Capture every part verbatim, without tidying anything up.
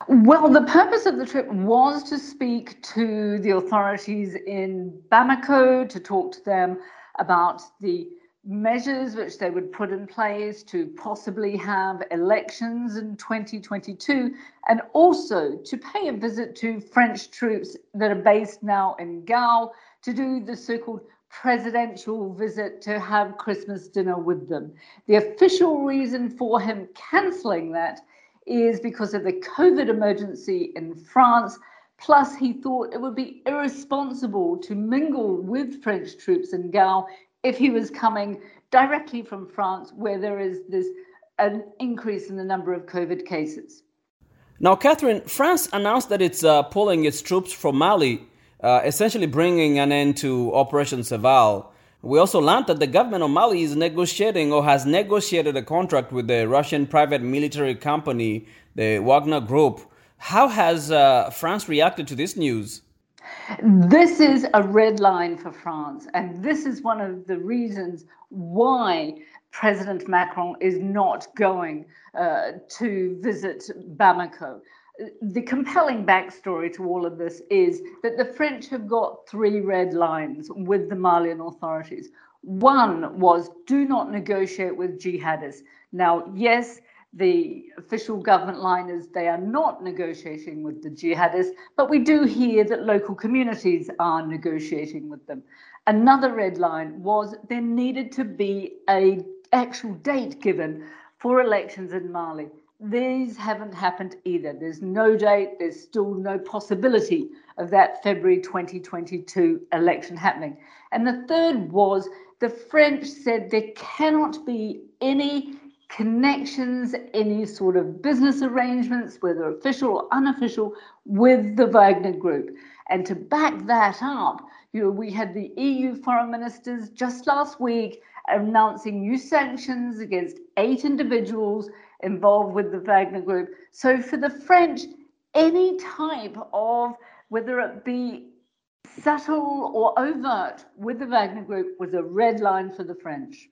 Well, the purpose of the trip was to speak to the authorities in Bamako, to talk to them about the measures which they would put in place to possibly have elections in twenty twenty-two, and also to pay a visit to French troops that are based now in Gao to do the so-called presidential visit to have Christmas dinner with them. The official reason for him cancelling that is because of the COVID emergency in France. Plus, he thought it would be irresponsible to mingle with French troops in Gao if he was coming directly from France, where there is this an increase in the number of COVID cases. Now, Catherine, France announced that it's uh, pulling its troops from Mali, uh, essentially bringing an end to Operation Serval. We also learned that the government of Mali is negotiating or has negotiated a contract with the Russian private military company, the Wagner Group. How has uh, France reacted to this news? This is a red line for France, and this is one of the reasons why President Macron is not going uh, to visit Bamako. The compelling backstory to all of this is that the French have got three red lines with the Malian authorities. One was do not negotiate with jihadists. Now, yes, the official government line is they are not negotiating with the jihadists, but we do hear that local communities are negotiating with them. Another red line was there needed to be an actual date given for elections in Mali. These haven't happened either. There's no date. There's still no possibility of that February twenty twenty-two election happening. And the third was the French said there cannot be any connections, any sort of business arrangements, whether official or unofficial, with the Wagner Group. And to back that up, you know, we had the E U foreign ministers just last week announcing new sanctions against eight individuals involved with the Wagner Group. So for the French, any type of, whether it be subtle or overt with the Wagner Group, was a red line for the French.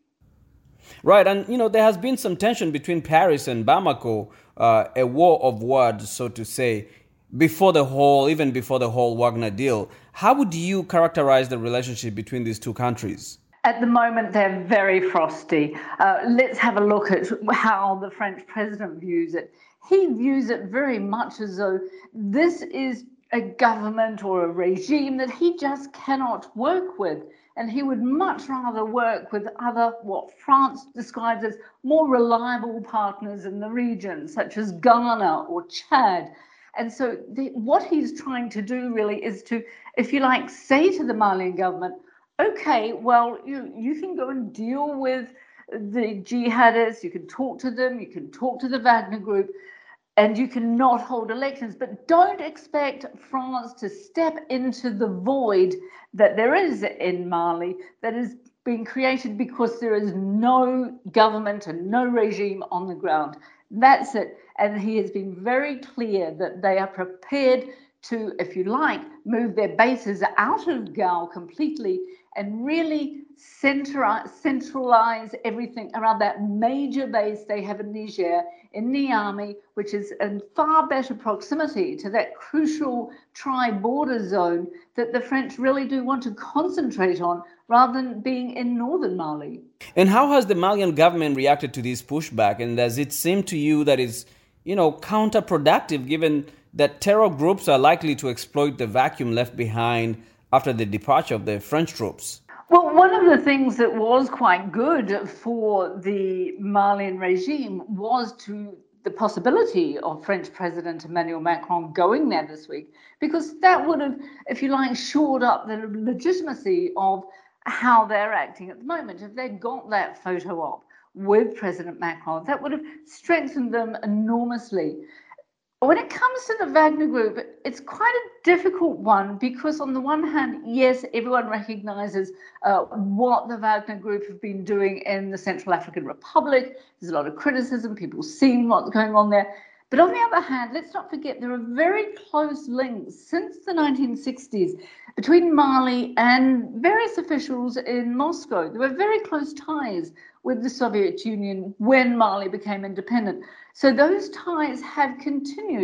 Right, and you know, there has been some tension between Paris and Bamako, uh, a war of words, so to say, before the whole, even before the whole Wagner deal. How would you characterize the relationship between these two countries? At the moment, they're very frosty. Uh, let's have a look at how the French president views it. He views it very much as though this is a government or a regime that he just cannot work with. And he would much rather work with other, what France describes as more reliable partners in the region, such as Ghana or Chad. And so the, what he's trying to do really is to, if you like, say to the Malian government, okay, well, you, you can go and deal with the jihadists, you can talk to them, you can talk to the Wagner Group, and you cannot hold elections. But don't expect France to step into the void that there is in Mali that is being created because there is no government and no regime on the ground. That's it. And he has been very clear that they are prepared to, if you like, move their bases out of Gao completely and really centralize, centralize everything around that major base they have in Niger, in Niamey, which is in far better proximity to that crucial tri-border zone that the French really do want to concentrate on rather than being in northern Mali. And how has the Malian government reacted to this pushback? And does it seem to you that it's, you know, counterproductive given that terror groups are likely to exploit the vacuum left behind after the departure of the French troops? Well, one of the things that was quite good for the Malian regime was to the possibility of French President Emmanuel Macron going there this week, because that would have, if you like, shored up the legitimacy of how they're acting at the moment. If they got that photo op with President Macron, that would have strengthened them enormously. When it comes to the Wagner Group, it's quite a difficult one because on the one hand, yes, everyone recognizes uh, what the Wagner Group have been doing in the Central African Republic. There's a lot of criticism, people seeing what's going on there. But on the other hand, let's not forget there are very close links since the nineteen sixties between Mali and various officials in Moscow. There were very close ties with the Soviet Union when Mali became independent. So those ties have continued.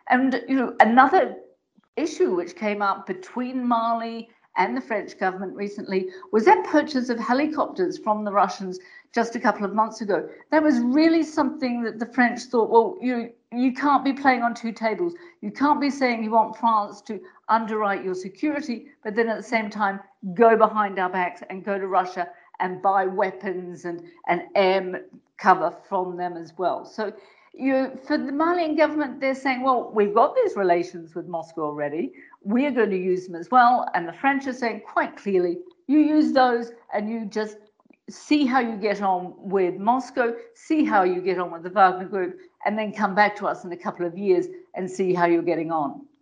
And you know, another issue which came up between Mali and the French government recently was that purchase of helicopters from the Russians just a couple of months ago. That was really something that the French thought, well, you you can't be playing on two tables. You can't be saying you want France to underwrite your security, but then at the same time go behind our backs and go to Russia and buy weapons and, and air cover from them as well. So you, for the Malian government, they're saying, well, we've got these relations with Moscow already. We're going to use them as well. And the French are saying quite clearly, you use those and you just see how you get on with Moscow, see how you get on with the Wagner Group, and then come back to us in a couple of years and see how you're getting on.